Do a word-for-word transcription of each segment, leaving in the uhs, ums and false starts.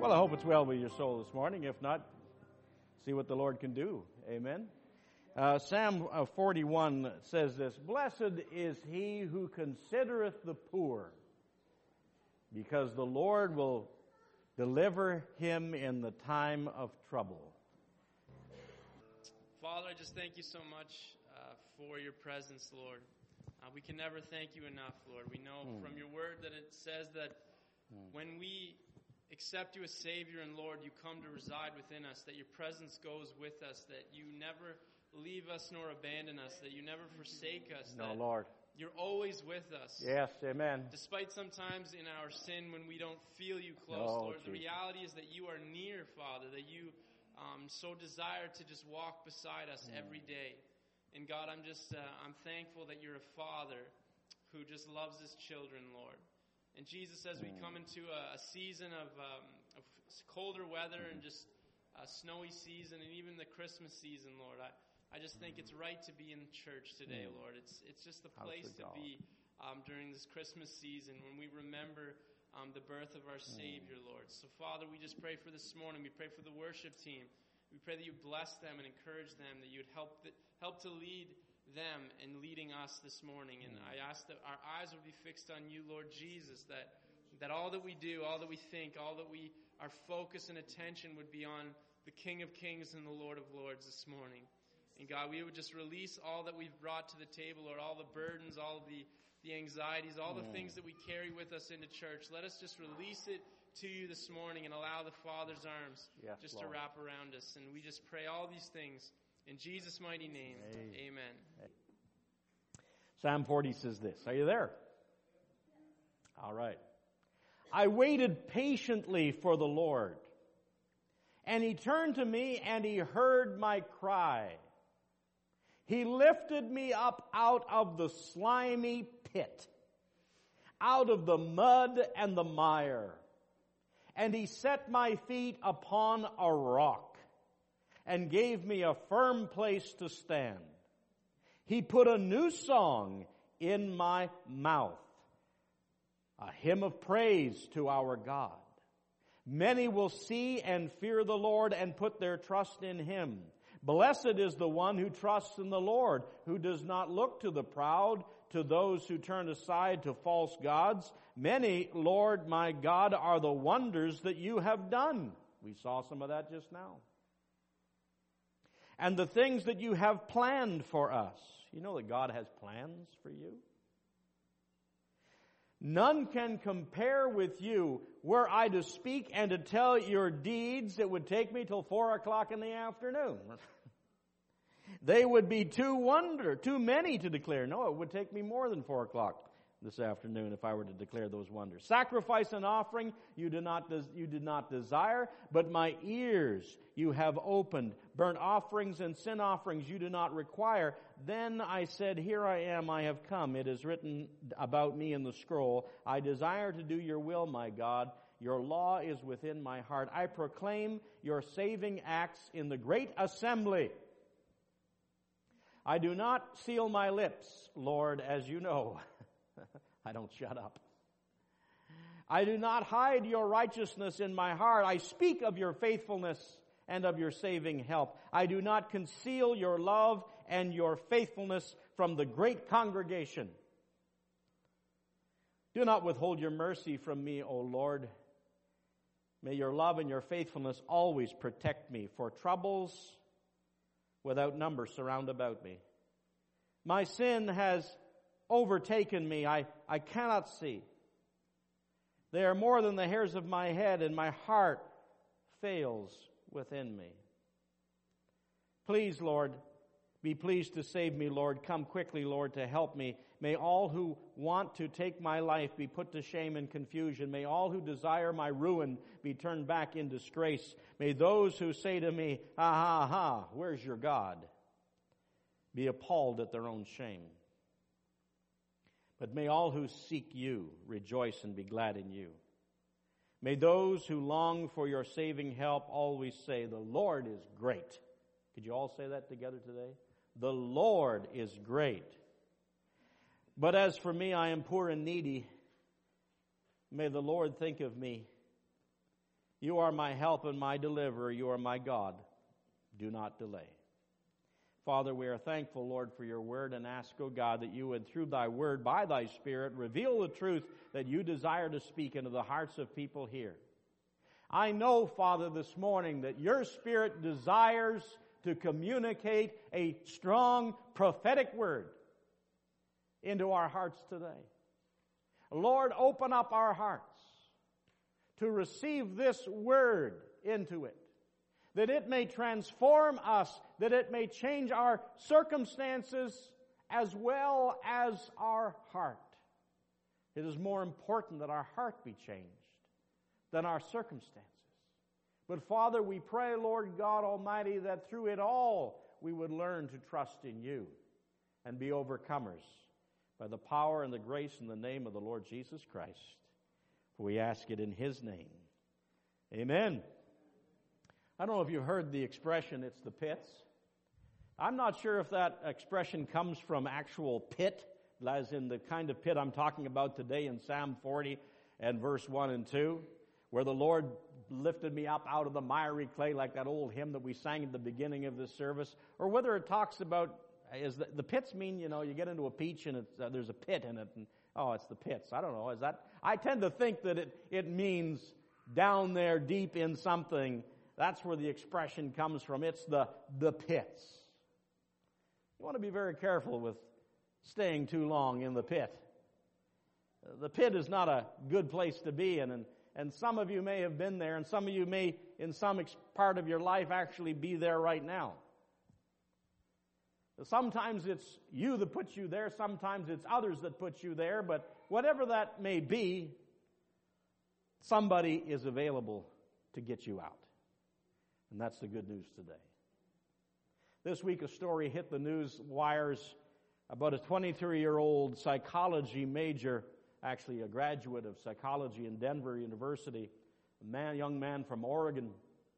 Well, I hope it's well with your soul this morning. If not, see what the Lord can do. Amen. Uh, Psalm uh, forty-one says this, "Blessed is he who considereth the poor, because the Lord will deliver him in the time of trouble." Father, I just thank you so much uh, for your presence, Lord. Uh, we can never thank you enough, Lord. We know mm. from your word that it says that mm. when we accept you as Savior and Lord, you come to reside within us, that your presence goes with us, that you never leave us nor abandon us, that you never forsake us. No, that Lord. You're always with us. Yes, amen. Despite sometimes in our sin when we don't feel you close, no, Lord, Jesus. The reality is that you are near, Father, that you um, so desire to just walk beside us mm. every day. And God, I'm just, uh, I'm thankful that you're a Father who just loves his children, Lord. And Jesus, as we come into a, a season of, um, of colder weather and just a snowy season and even the Christmas season, Lord, I, I just think it's right to be in church today, Lord. It's it's just the place to be um, during this Christmas season when we remember um, the birth of our Savior, Lord. So, Father, we just pray for this morning. We pray for the worship team. We pray that you bless them and encourage them, that you would help the, help to lead them in leading us this morning. And I ask that our eyes would be fixed on you, Lord Jesus, that that all that we do, all that we think, all that we, our focus and attention would be on the King of Kings and the Lord of Lords this morning. And God, we would just release all that we've brought to the table, or all the burdens, all of the, the anxieties, all the mm. things that we carry with us into church. Let us just release it to you this morning and allow the Father's arms yes, just Lord. to wrap around us. And we just pray all these things in Jesus' mighty name. Amen. Amen. Psalm forty says this. Are you there? All right. "I waited patiently for the Lord, and he turned to me and he heard my cry. He lifted me up out of the slimy pit, out of the mud and the mire, and he set my feet upon a rock and gave me a firm place to stand. He put a new song in my mouth, a hymn of praise to our God. Many will see and fear the Lord and put their trust in him. Blessed is the one who trusts in the Lord, who does not look to the proud, to those who turn aside to false gods. Many, Lord my God, are the wonders that you have done." We saw some of that just now. "And the things that you have planned for us." You know that God has plans for you. "None can compare with you. Were I to speak and to tell your deeds, it would take me till four o'clock in the afternoon. They would be too wonder, too many to declare. No, it would take me more than four o'clock this afternoon if I were to declare those wonders. Sacrifice and offering you did not des- you did not desire, but my ears you have opened. Burnt offerings and sin offerings you do not require. Then I said, here I am, I have come. It is written about me in the scroll. I desire to do your will, my God. Your law is within my heart. I proclaim your saving acts in the great assembly. I do not seal my lips, Lord, as you know." I don't shut up. "I do not hide your righteousness in my heart. I speak of your faithfulness and of your saving help. I do not conceal your love and your faithfulness from the great congregation. Do not withhold your mercy from me, O Lord. May your love and your faithfulness always protect me, for troubles without number surround about me. My sin has overtaken me. I, I cannot see. They are more than the hairs of my head, and my heart fails within me. Please, Lord, be pleased to save me, Lord. Come quickly, Lord, to help me. May all who want to take my life be put to shame and confusion. May all who desire my ruin be turned back in disgrace. May those who say to me, ha, ha, ha, where's your God, be appalled at their own shame. But may all who seek you rejoice and be glad in you. May those who long for your saving help always say, the Lord is great. Could you all say that together today? The Lord is great. But as for me, I am poor and needy. May the Lord think of me You are my help and my deliverer. You are my God. Do not delay. Father, we are thankful, Lord, for your word, and ask, O God, that you would, through thy word, by thy Spirit, reveal the truth that you desire to speak into the hearts of people here. I know, Father, this morning that your Spirit desires to communicate a strong prophetic word into our hearts today. Lord, open up our hearts to receive this word into it, that it may transform us, that it may change our circumstances as well as our heart. It is more important that our heart be changed than our circumstances. But Father, we pray, Lord God Almighty, that through it all we would learn to trust in you and be overcomers by the power and the grace in the name of the Lord Jesus Christ. For we ask it in his name. Amen. I don't know if you heard the expression, it's the pits. I'm not sure if that expression comes from actual pit, as in the kind of pit I'm talking about today in Psalm forty and verse one and two, where the Lord lifted me up out of the miry clay, like that old hymn that we sang at the beginning of this service, or whether it talks about, is the, the pits mean, you know, you get into a peach and it's, uh, there's a pit in it, and oh, it's the pits. I don't know, is that, I tend to think that it, it means down there deep in something. That's where the expression comes from. It's the, the pits. You want to be very careful with staying too long in the pit. The pit is not a good place to be in, and, and some of you may have been there, and some of you may, in some ex- part of your life, actually be there right now. Sometimes it's you that puts you there, sometimes it's others that put you there, but whatever that may be, somebody is available to get you out. And that's the good news today. This week a story hit the news wires about a twenty-three-year-old psychology major, actually a graduate of psychology in Denver University, a man, young man from Oregon,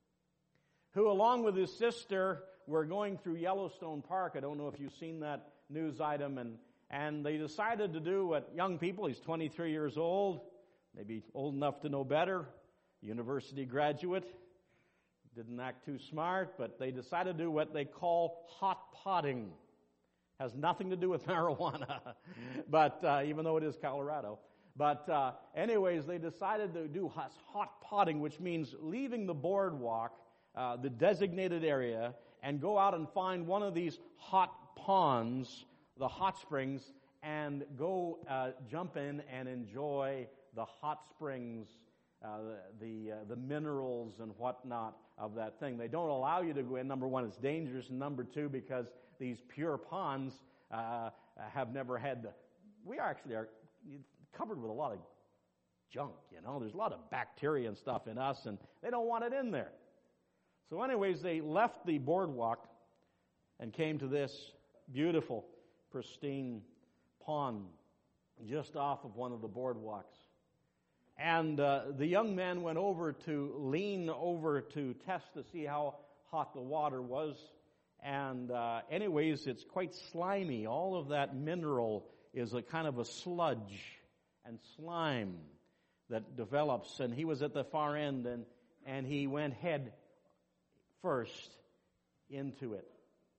who along with his sister were going through Yellowstone Park. I don't know if you've seen that news item, and, and they decided to do what young people, he's twenty-three years old, maybe old enough to know better, university graduate, didn't act too smart, but they decided to do what they call hot potting. Has nothing to do with marijuana, but uh, even though it is Colorado. But uh, anyways, they decided to do hot potting, which means leaving the boardwalk, uh, the designated area, and go out and find one of these hot ponds, the hot springs, and go uh, jump in and enjoy the hot springs, uh, the uh, the minerals and whatnot of that thing. They don't allow you to go in. Number one, it's dangerous, and number two, because these pure ponds uh, have never had the, we actually are covered with a lot of junk, you know. There's a lot of bacteria and stuff in us, and they don't want it in there. So anyways, they left the boardwalk and came to this beautiful, pristine pond just off of one of the boardwalks. And uh, the young man went over to lean over to test to see how hot the water was. And uh, anyways, it's quite slimy. All of that mineral is a kind of a sludge and slime that develops. And he was at the far end, and, and he went head first into it.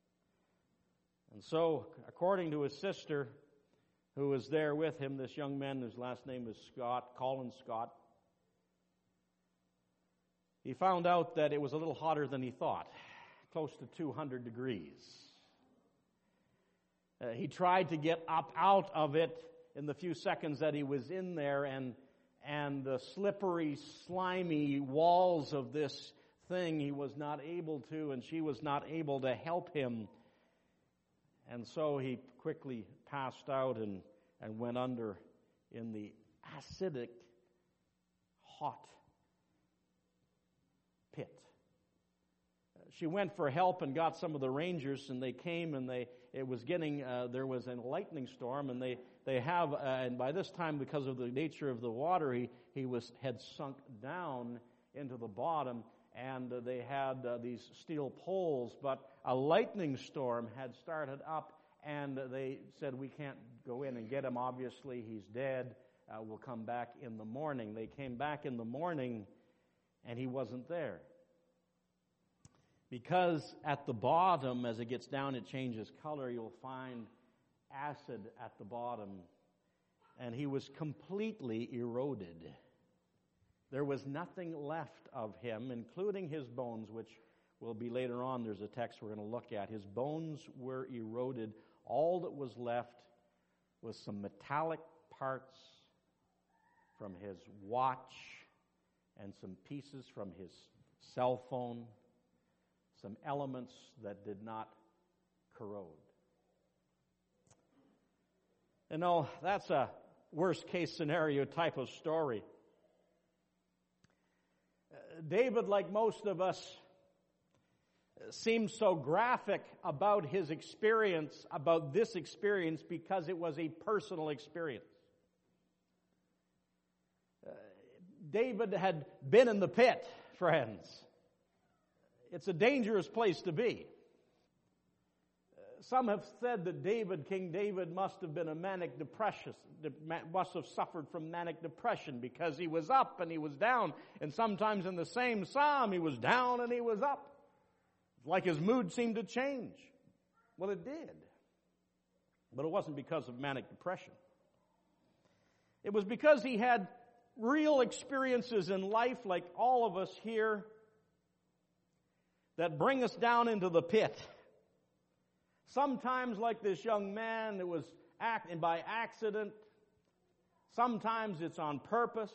And so, according to his sister, who was there with him, this young man, whose last name was Scott, Colin Scott, he found out that it was a little hotter than he thought, close to two hundred degrees. Uh, he tried to get up out of it in the few seconds that he was in there, and and the slippery, slimy walls of this thing, he was not able to, and she was not able to help him. And so he quickly passed out and, and went under in the acidic, hot pit. She went for help and got some of the rangers, and they came, and they it was getting uh, there was a lightning storm, and they they have uh, and by this time, because of the nature of the water, he he was had sunk down into the bottom. And uh, they had uh, these steel poles, but a lightning storm had started up, and uh, they said, we can't go in and get him. Obviously, he's dead. Uh, we'll come back in the morning. They came back in the morning, and he wasn't there. Because at the bottom, as it gets down, it changes color, you'll find acid at the bottom. And he was completely eroded. There was nothing left of him, including his bones, which will be later on. There's a text we're going to look at. His bones were eroded. All that was left was some metallic parts from his watch and some pieces from his cell phone, some elements that did not corrode. You know, that's a worst-case scenario type of story. Uh, David, like most of us, seems so graphic about his experience, about this experience, because it was a personal experience. Uh, David had been in the pit, friends. It's a dangerous place to be. Some have said that David, King David, must have been a manic depression, must have suffered from manic depression because he was up and he was down. And sometimes in the same psalm, he was down and he was up. It's like his mood seemed to change. Well, it did. But it wasn't because of manic depression. It was because he had real experiences in life, like all of us here, that bring us down into the pit. Sometimes, like this young man, it was act by accident. Sometimes it's on purpose.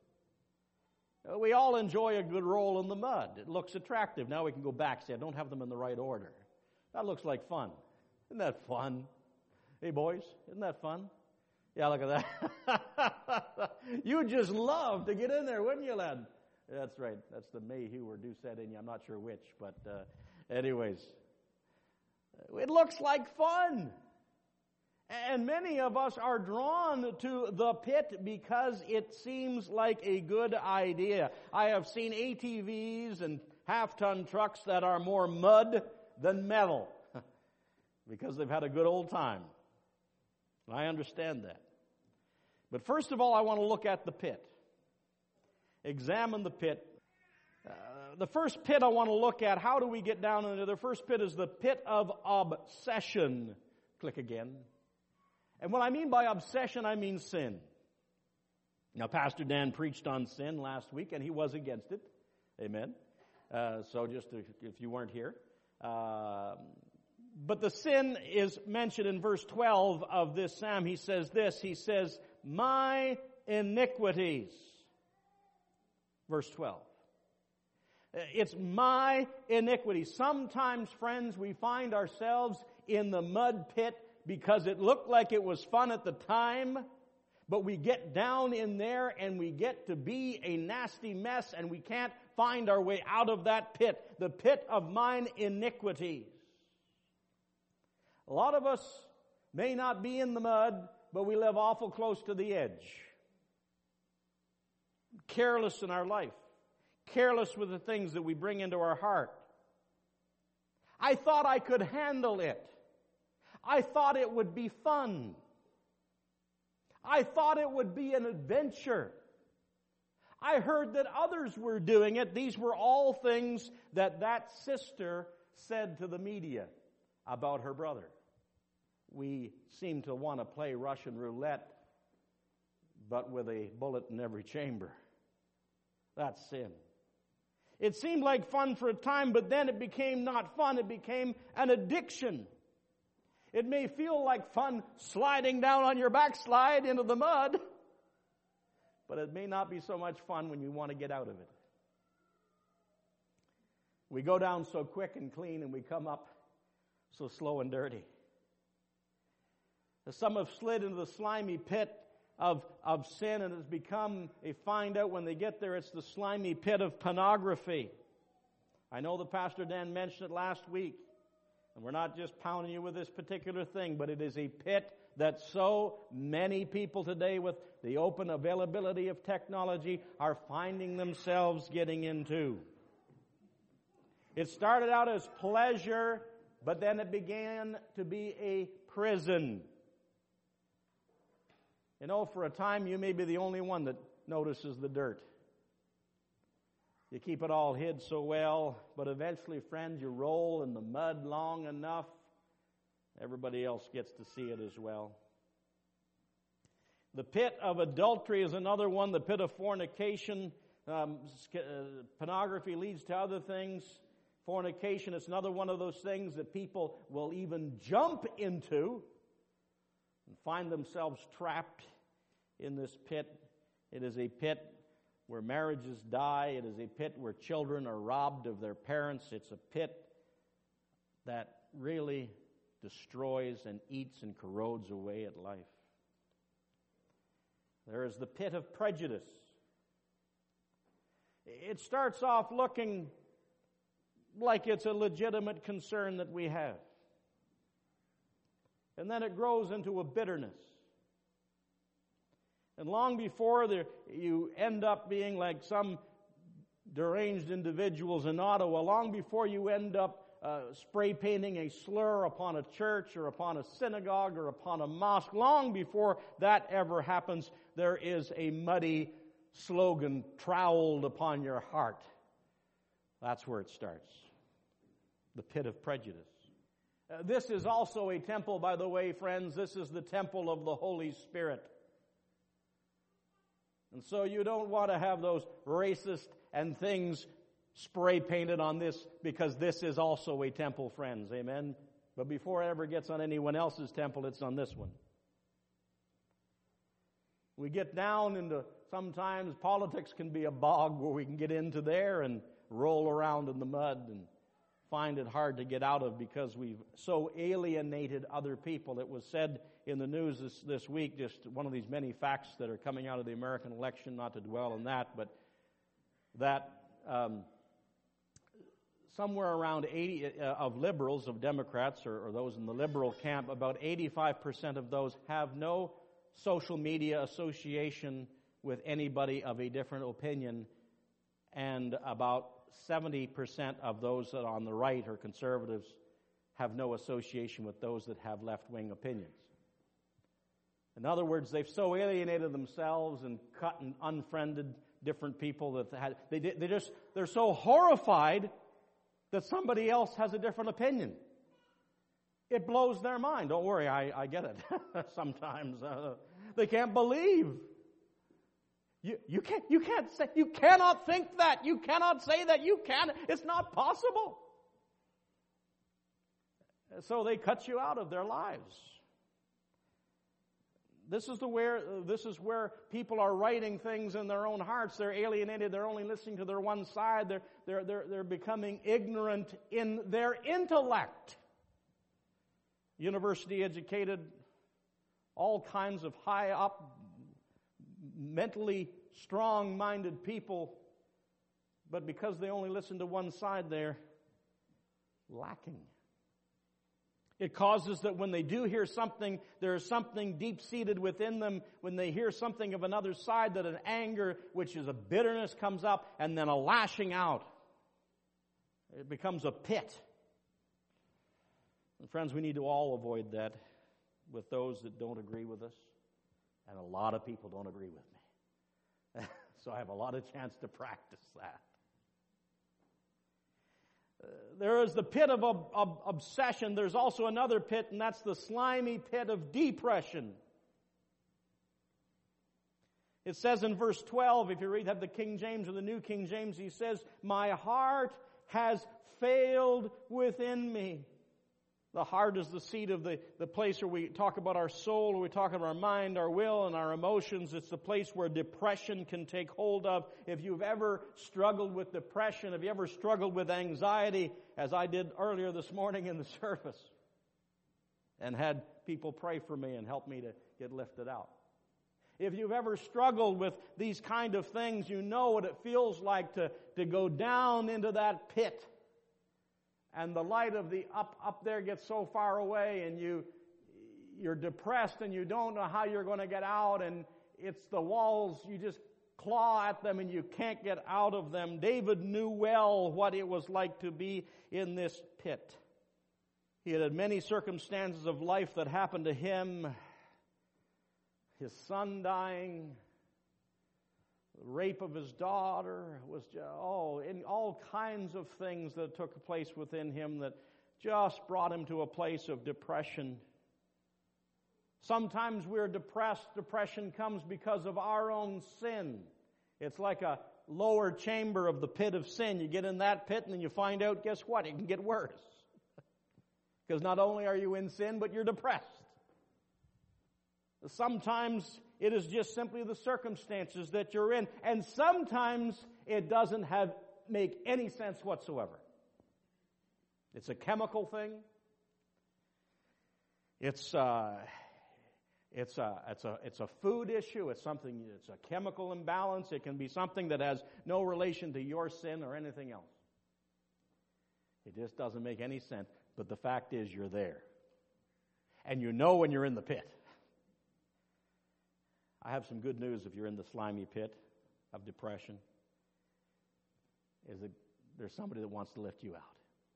We all enjoy a good roll in the mud. It looks attractive. Now we can go back and say, I don't have them in the right order. That looks like fun. Isn't that fun? Hey, boys, isn't that fun? Yeah, look at that. You'd just love to get in there, wouldn't you, lad? That's right. That's the Mayhew or Doucette in you. I'm not sure which, but uh, anyways. It looks like fun. And many of us are drawn to the pit because it seems like a good idea. I have seen A T Vs and half-ton trucks that are more mud than metal because they've had a good old time. I understand that. But first of all, I want to look at the pit. Examine the pit. Uh, the first pit I want to look at, how do we get down into the first pit is the pit of obsession. Click again. And what I mean by obsession, I mean sin. Now, Pastor Dan preached on sin last week, and he was against it. Amen. Uh, so just to, if you weren't here. Uh, but the sin is mentioned in verse twelve of this psalm. He says this, he says, my iniquities. Verse twelve. It's my iniquity. Sometimes, friends, we find ourselves in the mud pit because it looked like it was fun at the time, but we get down in there and we get to be a nasty mess and we can't find our way out of that pit, the pit of mine iniquities. A lot of us may not be in the mud, but we live awful close to the edge. Careless in our life. Careless with the things that we bring into our heart. I thought I could handle it. I thought it would be fun. I thought it would be an adventure. I heard that others were doing it. These were all things that that sister said to the media about her brother. We seem to want to play Russian roulette, but with a bullet in every chamber. That's sin. It seemed like fun for a time, but then it became not fun. It became an addiction. It may feel like fun sliding down on your backslide into the mud, but it may not be so much fun when you want to get out of it. We go down so quick and clean, and we come up so slow and dirty. Some have slid into the slimy pit Of, of sin, and has become, they find out when they get there, it's the slimy pit of pornography. I know the Pastor Dan mentioned it last week, and we're not just pounding you with this particular thing, but it is a pit that so many people today, with the open availability of technology, are finding themselves getting into. It started out as pleasure, but then it began to be a prison. You know, for a time, you may be the only one that notices the dirt. You keep it all hid so well, but eventually, friends, you roll in the mud long enough, everybody else gets to see it as well. The pit of adultery is another one. The pit of fornication. Um, uh, pornography leads to other things. Fornication is another one of those things that people will even jump into and find themselves trapped in this pit. It is a pit where marriages die. It is a pit where children are robbed of their parents. It's a pit that really destroys and eats and corrodes away at life. There is the pit of prejudice. It starts off looking like it's a legitimate concern that we have. And then it grows into a bitterness. And long before there, you end up being like some deranged individuals in Ottawa, long before you end up uh, spray painting a slur upon a church or upon a synagogue or upon a mosque, long before that ever happens, there is a muddy slogan troweled upon your heart. That's where it starts. The pit of prejudice. Uh, this is also a temple, by the way, friends. This is the temple of the Holy Spirit. And so you don't want to have those racist and things spray painted on this, because this is also a temple, friends. Amen? But before it ever gets on anyone else's temple, it's on this one. We get down into, sometimes politics can be a bog where we can get into there and roll around in the mud and find it hard to get out of because we've so alienated other people. It was said in the news this, this week, just one of these many facts that are coming out of the American election, not to dwell on that, but that um, somewhere around eighty uh, of liberals, of Democrats, or, or those in the liberal camp, about eighty-five percent of those have no social media association with anybody of a different opinion, and about seventy percent of those that are on the right or conservatives have no association with those that have left-wing opinions. In other words, they've so alienated themselves and cut and unfriended different people that they had, they, they just, they're so horrified that somebody else has a different opinion. It blows their mind. Don't worry, I, I get it. Sometimes uh, they can't believe. You, you can't, you can't say, you cannot think that. You cannot say that. You can't. It's not possible. So they cut you out of their lives. This is the where, this is where people are writing things in their own hearts. They're alienated. They're only listening to their one side. They're, they're, they're, they're becoming ignorant in their intellect. University educated, all kinds of high up, mentally strong-minded people, but because they only listen to one side, they're lacking. It causes that when they do hear something, there is something deep-seated within them. When they hear something of another side, that an anger, which is a bitterness, comes up, and then a lashing out. It becomes a pit. And friends, we need to all avoid that with those that don't agree with us. And a lot of people don't agree with me. So I have a lot of chance to practice that. Uh, there is the pit of ob- ob- obsession. There's also another pit, and that's the slimy pit of depression. It says in verse twelve, if you read have the King James or the New King James, he says, "My heart has failed within me." The heart is the seat of the, the place where we talk about our soul, where we talk about our mind, our will, and our emotions. It's the place where depression can take hold of. If you've ever struggled with depression, if you ever struggled with anxiety, as I did earlier this morning in the service, and had people pray for me and help me to get lifted out. If you've ever struggled with these kind of things, you know what it feels like to, to go down into that pit. And the light of the up up there gets so far away, and you, you're depressed, and you don't know how you're going to get out, and it's the walls, you just claw at them, and you can't get out of them. David knew well what it was like to be in this pit. He had had many circumstances of life that happened to him. His son dying, the rape of his daughter, was just, oh, in all kinds of things that took place within him that just brought him to a place of depression. Sometimes we're depressed. Depression comes because of our own sin. It's like a lower chamber of the pit of sin. You get in that pit and then you find out, guess what? It can get worse. Because not only are you in sin, but you're depressed. Sometimes it is just simply the circumstances that you're in. And sometimes it doesn't have make any sense whatsoever. It's a chemical thing. It's uh, it's a it's a it's a food issue. It's something. It's a chemical imbalance. It can be something that has no relation to your sin or anything else. It just doesn't make any sense. But the fact is, you're there, and you know when you're in the pit. I have some good news if you're in the slimy pit of depression. Is that there's somebody that wants to lift you out.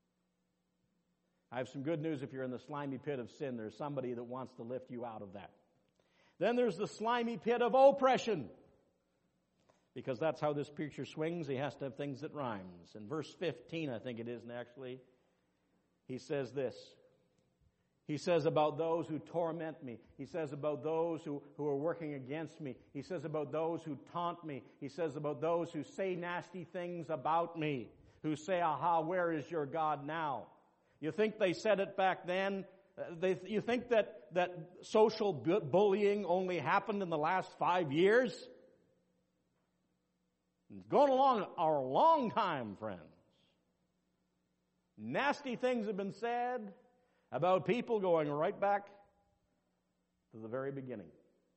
I have some good news if you're in the slimy pit of sin. There's somebody that wants to lift you out of that. Then there's the slimy pit of oppression. Because that's how this picture swings. He has to have things that rhymes. In verse fifteen, I think it is actually, he says this. He says about those who torment me. He says about those who, who are working against me. He says about those who taunt me. He says about those who say nasty things about me. Who say, aha, where is your God now? You think they said it back then? They, you think that, that social bu- bullying only happened in the last five years? It's going along a long time, friends. Nasty things have been said about people going right back to the very beginning.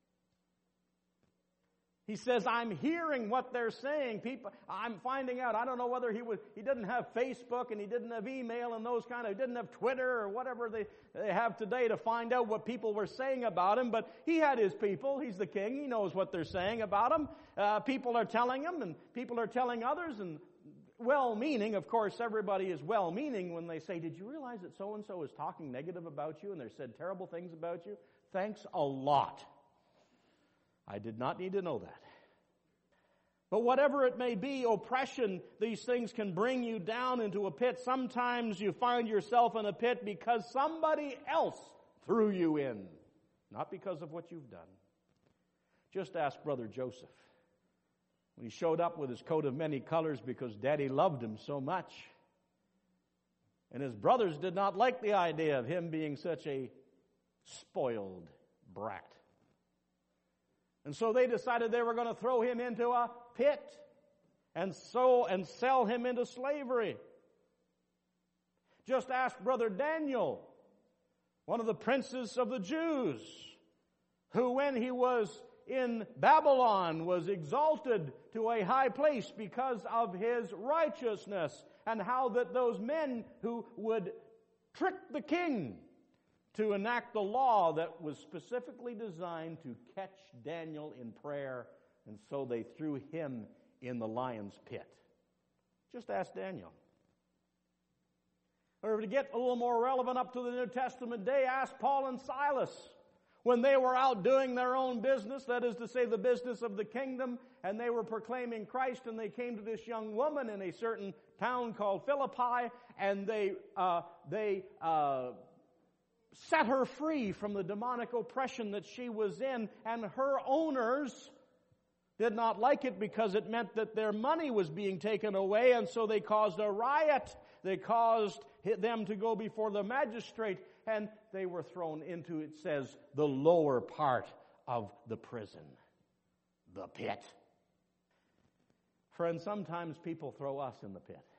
He says, I'm hearing what they're saying. People, I'm finding out. I don't know whether he was, he didn't have Facebook and he didn't have email and those kind of, he didn't have Twitter or whatever they, they have today to find out what people were saying about him. But he had his people. He's the king. He knows what they're saying about him. Uh, people are telling him and people are telling others, and well-meaning. Of course, everybody is well-meaning when they say, did you realize that so-and-so is talking negative about you and they said terrible things about you? Thanks a lot. I did not need to know that. But whatever it may be, oppression, these things can bring you down into a pit. Sometimes you find yourself in a pit because somebody else threw you in, not because of what you've done. Just ask Brother Joseph. When he showed up with his coat of many colors because Daddy loved him so much. And his brothers did not like the idea of him being such a spoiled brat. And so they decided they were going to throw him into a pit and so and sell him into slavery. Just ask Brother Daniel, one of the princes of the Jews, who when he was in Babylon was exalted to a high place because of his righteousness, and how that those men who would trick the king to enact the law that was specifically designed to catch Daniel in prayer, and so they threw him in the lion's pit. Just ask Daniel. Or to get a little more relevant up to the New Testament day, ask Paul and Silas. When they were out doing their own business, that is to say the business of the kingdom, and they were proclaiming Christ, and they came to this young woman in a certain town called Philippi, and they uh, they uh, set her free from the demonic oppression that she was in, and her owners did not like it because it meant that their money was being taken away, and so they caused a riot. They caused them to go before the magistrate, and they were thrown into, it says, the lower part of the prison, the pit. Friends, sometimes people throw us in the pit.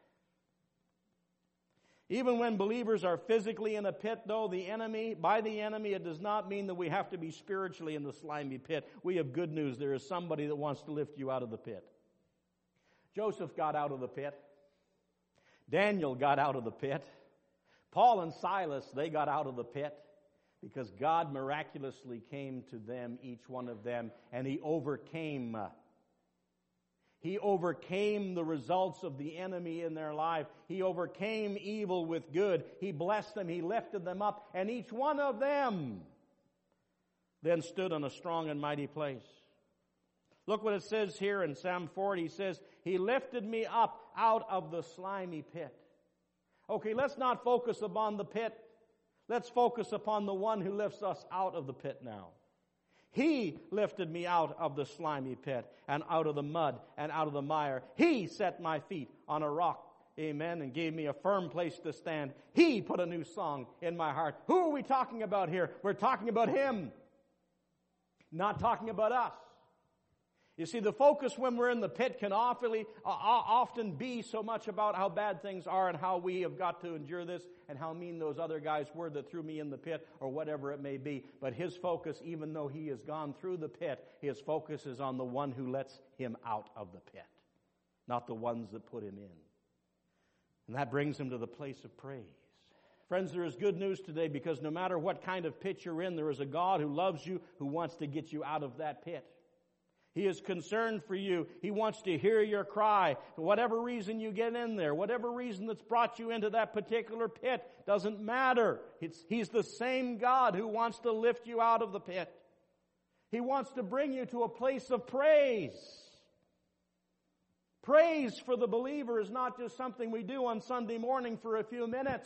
Even when believers are physically in a pit, though, the enemy, by the enemy, it does not mean that we have to be spiritually in the slimy pit. We have good news. There is somebody that wants to lift you out of the pit. Joseph got out of the pit. Daniel got out of the pit. Paul and Silas, they got out of the pit because God miraculously came to them, each one of them, and He overcame. He overcame the results of the enemy in their life. He overcame evil with good. He blessed them. He lifted them up, and each one of them then stood on a strong and mighty place. Look what it says here in Psalm forty. He says, He lifted me up out of the slimy pit. Okay, let's not focus upon the pit. Let's focus upon the one who lifts us out of the pit now. He lifted me out of the slimy pit and out of the mud and out of the mire. He set my feet on a rock, amen, and gave me a firm place to stand. He put a new song in my heart. Who are we talking about here? We're talking about Him, not talking about us. You see, the focus when we're in the pit can awfully, uh, often be so much about how bad things are and how we have got to endure this and how mean those other guys were that threw me in the pit or whatever it may be. But his focus, even though he has gone through the pit, his focus is on the one who lets him out of the pit, not the ones that put him in. And that brings him to the place of praise. Friends, there is good news today because no matter what kind of pit you're in, there is a God who loves you, who wants to get you out of that pit. He is concerned for you. He wants to hear your cry. For whatever reason you get in there, whatever reason that's brought you into that particular pit, doesn't matter. It's, he's the same God who wants to lift you out of the pit. He wants to bring you to a place of praise. Praise for the believer is not just something we do on Sunday morning for a few minutes.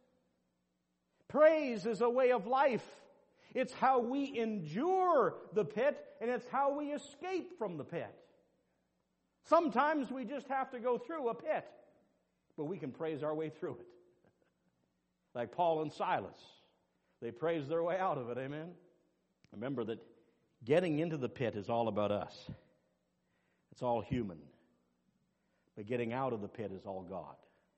Praise is a way of life. It's how we endure the pit, and it's how we escape from the pit. Sometimes we just have to go through a pit, but we can praise our way through it. Like Paul and Silas. They praised their way out of it, amen? Remember that getting into the pit is all about us. It's all human. But getting out of the pit is all God.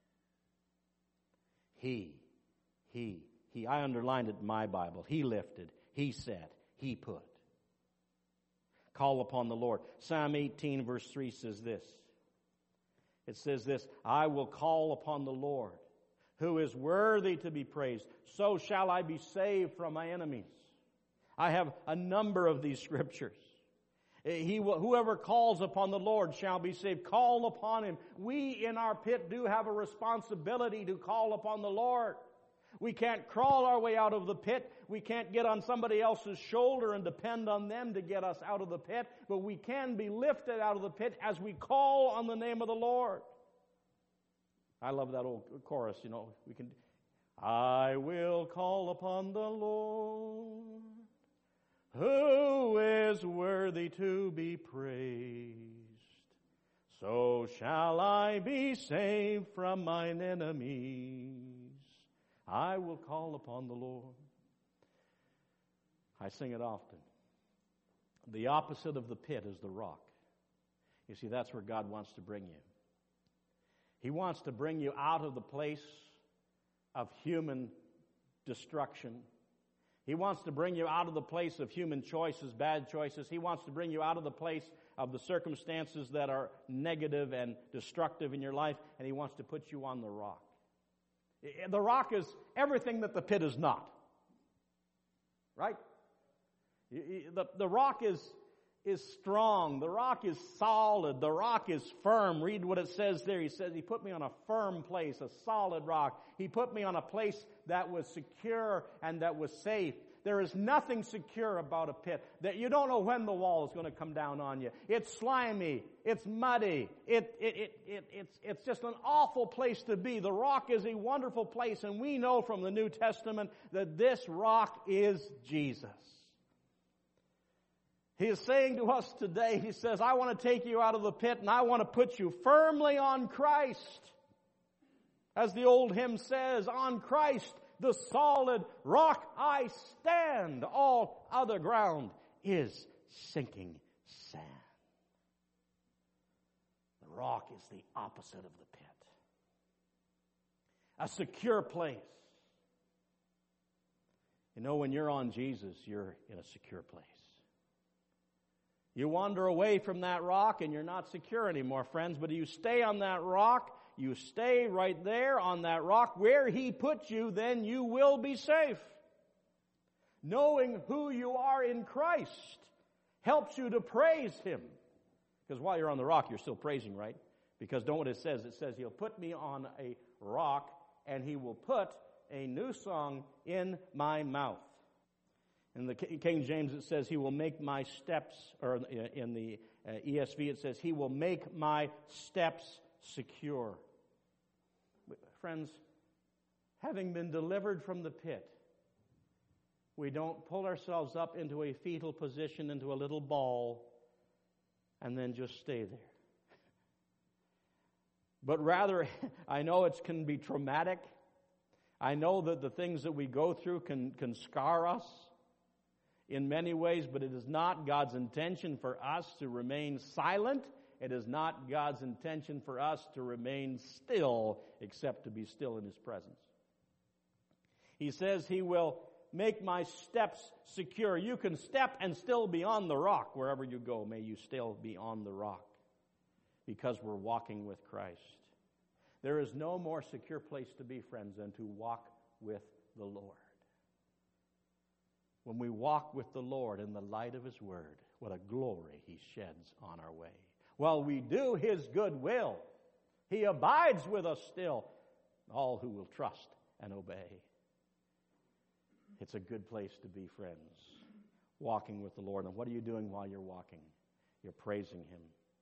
He, He, He. I underlined it in my Bible. He lifted, He set, He put. Call upon the Lord. Psalm eighteen verse three says this. It says this, I will call upon the Lord, who is worthy to be praised. So shall I be saved from my enemies. I have a number of these scriptures. He will, whoever calls upon the Lord shall be saved. Call upon Him. We in our pit do have a responsibility to call upon the Lord. We can't crawl our way out of the pit. We can't get on somebody else's shoulder and depend on them to get us out of the pit. But we can be lifted out of the pit as we call on the name of the Lord. I love that old chorus, you know. We can. I will call upon the Lord, who is worthy to be praised. So shall I be saved from mine enemies. I will call upon the Lord. I sing it often. The opposite of the pit is the rock. You see, that's where God wants to bring you. He wants to bring you out of the place of human destruction. He wants to bring you out of the place of human choices, bad choices. He wants to bring you out of the place of the circumstances that are negative and destructive in your life, and He wants to put you on the rock. The rock is everything that the pit is not. Right? The, the rock is, is strong. The rock is solid. The rock is firm. Read what it says there. He says, He put me on a firm place, a solid rock. He put me on a place that was secure and that was safe. There is nothing secure about a pit. That you don't know when the wall is going to come down on you. It's slimy. It's muddy. It, it, it, it, it's, it's just an awful place to be. The rock is a wonderful place, and we know from the New Testament that this rock is Jesus. He is saying to us today, He says, I want to take you out of the pit, and I want to put you firmly on Christ. As the old hymn says, on Christ, the solid rock I stand. All other ground is sinking sand. The rock is the opposite of the pit. A secure place. You know, when you're on Jesus, you're in a secure place. You wander away from that rock and you're not secure anymore, friends, but you stay on that rock. You stay right there on that rock where He put you, then you will be safe. Knowing who you are in Christ helps you to praise Him. Because while you're on the rock, you're still praising, right? Because don't what it says. It says He'll put me on a rock and He will put a new song in my mouth. In the King James it says, He will make my steps, or in the E S V it says, He will make my steps secure. Friends, having been delivered from the pit, we don't pull ourselves up into a fetal position, into a little ball, and then just stay there. But rather, I know it can be traumatic. I know that the things that we go through can, can scar us in many ways, but it is not God's intention for us to remain silent. It is not God's intention for us to remain still, except to be still in His presence. He says He will make my steps secure. You can step and still be on the rock. Wherever you go, may you still be on the rock, because we're walking with Christ. There is no more secure place to be, friends, than to walk with the Lord. When we walk with the Lord in the light of His Word, what a glory He sheds on our way. While we do His good will, He abides with us still, all who will trust and obey. It's a good place to be, friends, walking with the Lord. And what are you doing while you're walking? You're praising Him.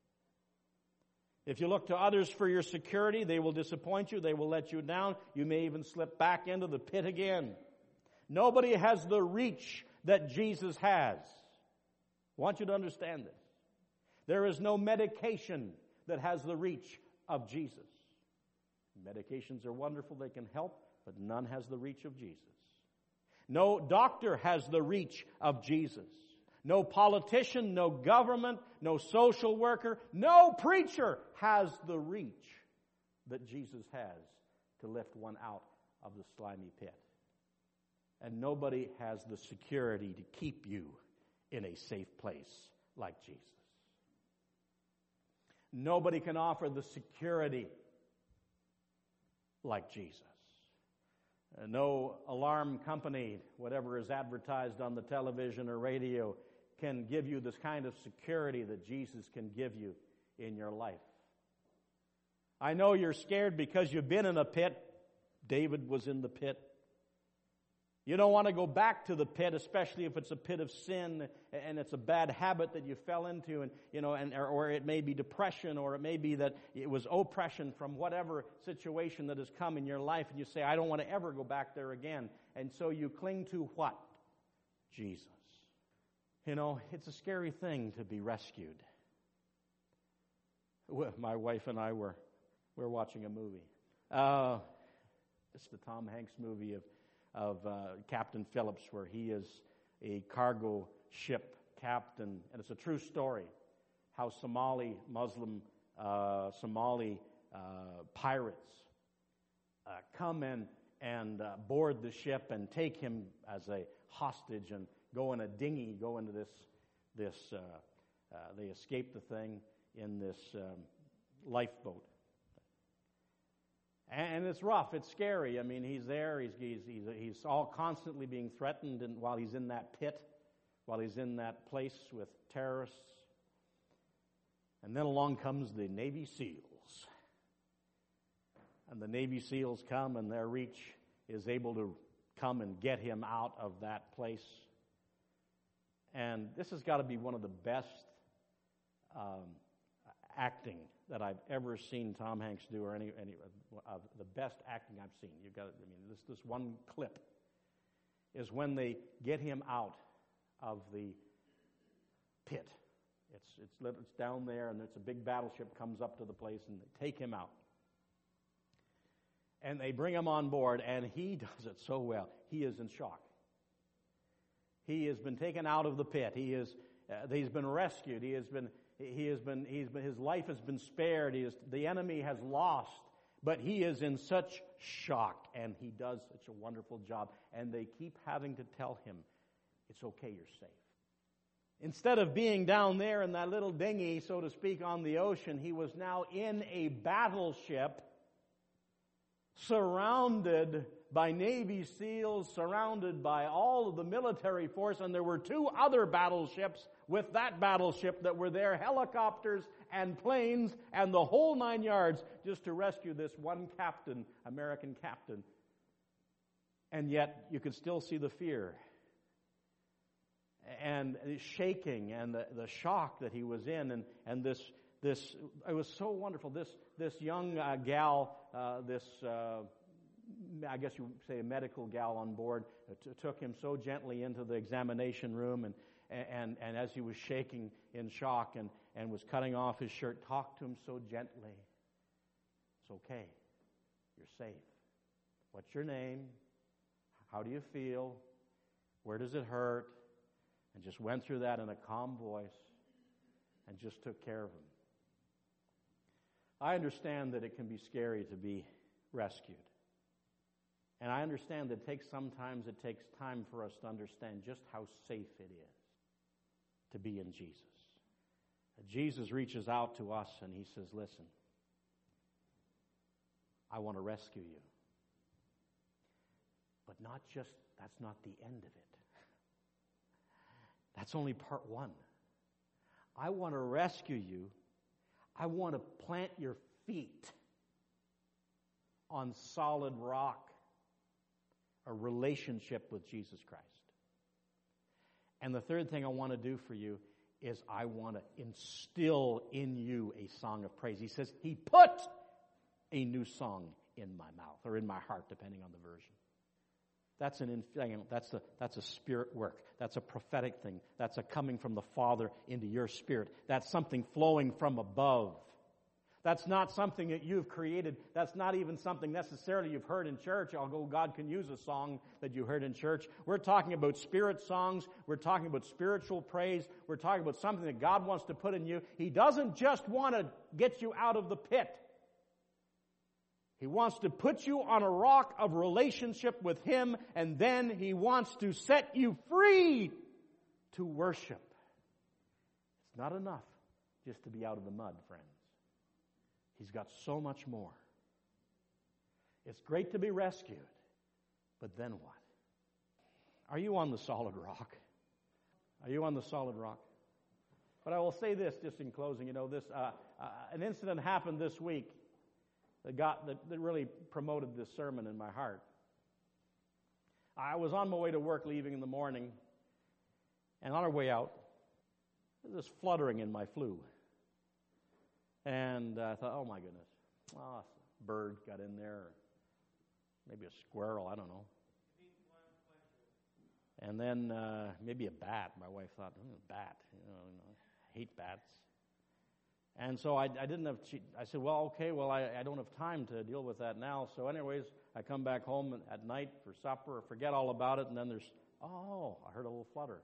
If you look to others for your security, they will disappoint you. They will let you down. You may even slip back into the pit again. Nobody has the reach that Jesus has. I want you to understand this. There is no medication that has the reach of Jesus. Medications are wonderful. They can help, but none has the reach of Jesus. No doctor has the reach of Jesus. No politician, no government, no social worker, no preacher has the reach that Jesus has to lift one out of the slimy pit. And nobody has the security to keep you in a safe place like Jesus. Nobody can offer the security like Jesus. Uh, no alarm company, whatever is advertised on the television or radio, can give you this kind of security that Jesus can give you in your life. I know you're scared because you've been in a pit. David was in the pit. You don't want to go back to the pit, especially if it's a pit of sin and it's a bad habit that you fell into, and you know, and or, or it may be depression, or it may be that it was oppression from whatever situation that has come in your life, and you say, I don't want to ever go back there again. And so you cling to what? Jesus. You know, it's a scary thing to be rescued. My wife and I were we were watching a movie. Uh, it's the Tom Hanks movie of of uh, Captain Phillips, where he is a cargo ship captain, and it's a true story, how Somali Muslim uh, Somali uh, pirates uh, come in and uh, board the ship and take him as a hostage and go in a dinghy, go into this this uh, uh, they escape the thing in this um, lifeboat. And it's rough, it's scary. I mean, he's there, he's, he's, he's, he's all constantly being threatened, and while he's in that pit, while he's in that place with terrorists. And then along comes the Navy SEALs. And the Navy SEALs come, and their reach is able to come and get him out of that place. And this has got to be one of the best um, acting that I've ever seen Tom Hanks do, or any any of the best acting I've seen. You've got, I mean, this this one clip is when they get him out of the pit. It's it's it's down there, and it's a big battleship comes up to the place, and they take him out, and they bring him on board, and he does it so well. He is in shock. He has been taken out of the pit. He is uh, he's been rescued. He has been. He has been, he's been, his life has been spared. He is, the enemy has lost, but he is in such shock, and he does such a wonderful job. And they keep having to tell him, it's okay, you're safe. Instead of being down there in that little dinghy, so to speak, on the ocean, he was now in a battleship, surrounded by Navy SEALs, surrounded by all of the military force, and there were two other battleships with that battleship that were there, helicopters and planes and the whole nine yards, just to rescue this one captain, American captain. And yet you could still see the fear and shaking, and the, the shock that he was in, and, and this, this, it was so wonderful. This, this young uh, gal, uh, this, uh, I guess you would say a medical gal on board, uh, t- took him so gently into the examination room, and, and, and as he was shaking in shock and, and was cutting off his shirt, talked to him so gently. It's okay. You're safe. What's your name? How do you feel? Where does it hurt? And just went through that in a calm voice and just took care of him. I understand that it can be scary to be rescued. And I understand that it takes, sometimes it takes time for us to understand just how safe it is to be in Jesus. Jesus reaches out to us and he says, listen, I want to rescue you. But not just, that's not the end of it. That's only part one. I want to rescue you. I want to plant your feet on solid rock, a relationship with Jesus Christ. And the third thing I want to do for you is I want to instill in you a song of praise. He says, he put a new song in my mouth, or in my heart, depending on the version. That's an that's a that's a spirit work. That's a prophetic thing. That's a coming from the Father into your spirit. That's something flowing from above. That's not something that you've created. That's not even something necessarily you've heard in church, although God can use a song that you heard in church. We're talking about spirit songs. We're talking about spiritual praise. We're talking about something that God wants to put in you. He doesn't just want to get you out of the pit. He wants to put you on a rock of relationship with Him, and then He wants to set you free to worship. It's not enough just to be out of the mud, friends. He's got so much more. It's great to be rescued, but then what? Are you on the solid rock? Are you on the solid rock? But I will say this, just in closing, you know, this uh, uh, an incident happened this week that got that, that really promoted this sermon in my heart. I was on my way to work, leaving in the morning, and on our way out, there was this fluttering in my flue. And uh, I thought, oh my goodness, oh, a bird got in there, or maybe a squirrel, I don't know. And then uh, maybe a bat. My wife thought, oh, a bat, you know, I hate bats. And so I, I didn't have, she, I said, well, okay, well, I, I don't have time to deal with that now. So anyways, I come back home at night for supper, forget all about it, and then there's, oh, I heard a little flutter.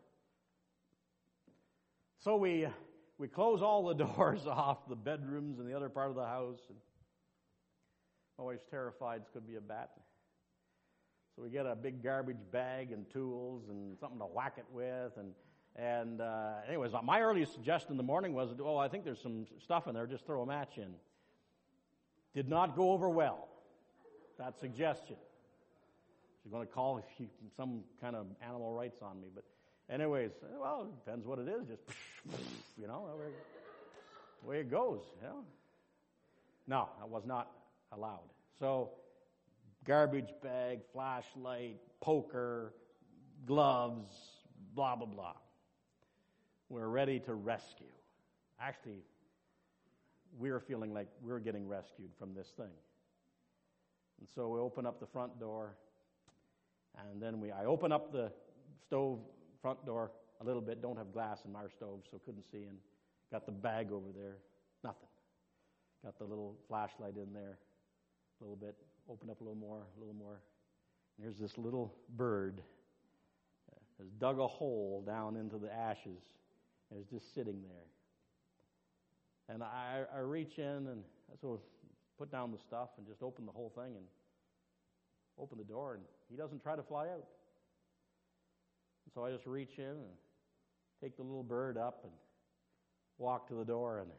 So we we close all the doors off, the bedrooms and the other part of the house. And my wife's terrified it could be a bat. So we get a big garbage bag and tools and something to whack it with, and And uh, anyways, my earliest suggestion in the morning was, oh, I think there's some stuff in there, just throw a match in. Did not go over well, that suggestion. She's going to call some kind of animal rights on me. But anyways, well, it depends what it is. Just, you know, the way it goes, you know. No, that was not allowed. So garbage bag, flashlight, poker, gloves, blah, blah, blah. We're ready to rescue. Actually, we're feeling like we're getting rescued from this thing. And so we open up the front door, and then we I open up the stove front door a little bit. Don't have glass in our stove, so couldn't see. And got the bag over there. Nothing. Got the little flashlight in there a little bit. Open up a little more, a little more. And here's this little bird has dug a hole down into the ashes and is just sitting there. And I, I reach in and so put down the stuff and just open the whole thing and open the door, and he doesn't try to fly out. And so I just reach in and take the little bird up and walk to the door and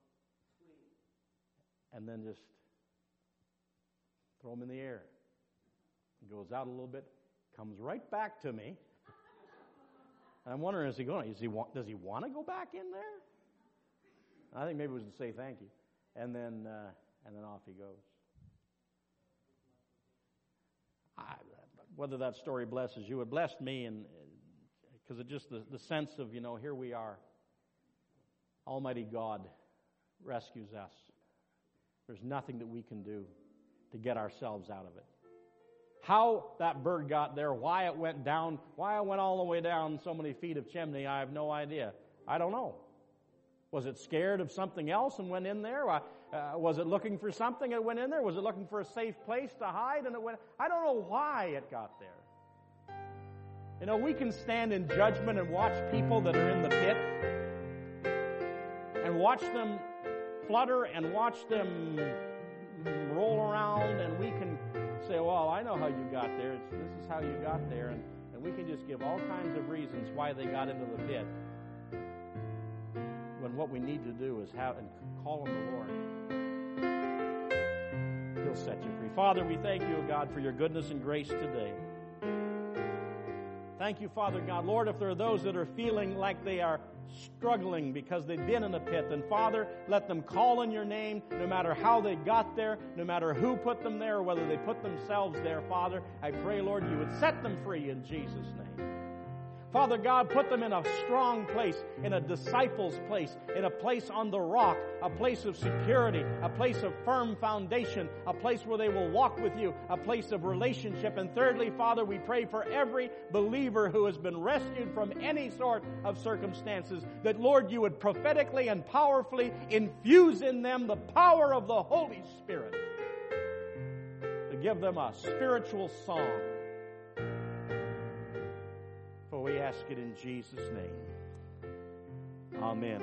and then just throw him in the air. He goes out a little bit, comes right back to me. I'm wondering, is he going? Is he does he want to go back in there? I think maybe it was to say thank you, and then uh, and then off he goes. I, whether that story blesses you, it blessed me, and because of just the, the sense of, you know, here we are. Almighty God rescues us. There's nothing that we can do to get ourselves out of it. How that bird got there, why it went down, why it went all the way down so many feet of chimney, I have no idea. I don't know. Was it scared of something else and went in there? Uh, was it looking for something and went in there? Was it looking for a safe place to hide and it went? I don't know why it got there. You know, we can stand in judgment and watch people that are in the pit and watch them flutter and watch them roll around, and we can say, well, I know how you got there. It's, this is how you got there. And, and we can just give all kinds of reasons why they got into the pit, when what we need to do is have and call on the Lord. He'll set you free. Father, we thank you, God, for your goodness and grace today. Thank you, Father God. Lord, if there are those that are feeling like they are struggling because they've been in a pit, then Father, let them call on your name, no matter how they got there, no matter who put them there, or whether they put themselves there, Father. I pray, Lord, you would set them free in Jesus' name. Father God, put them in a strong place, in a disciple's place, in a place on the rock, a place of security, a place of firm foundation, a place where they will walk with you, a place of relationship. And thirdly, Father, we pray for every believer who has been rescued from any sort of circumstances, that, Lord, you would prophetically and powerfully infuse in them the power of the Holy Spirit to give them a spiritual song. We ask it in Jesus' name. Amen.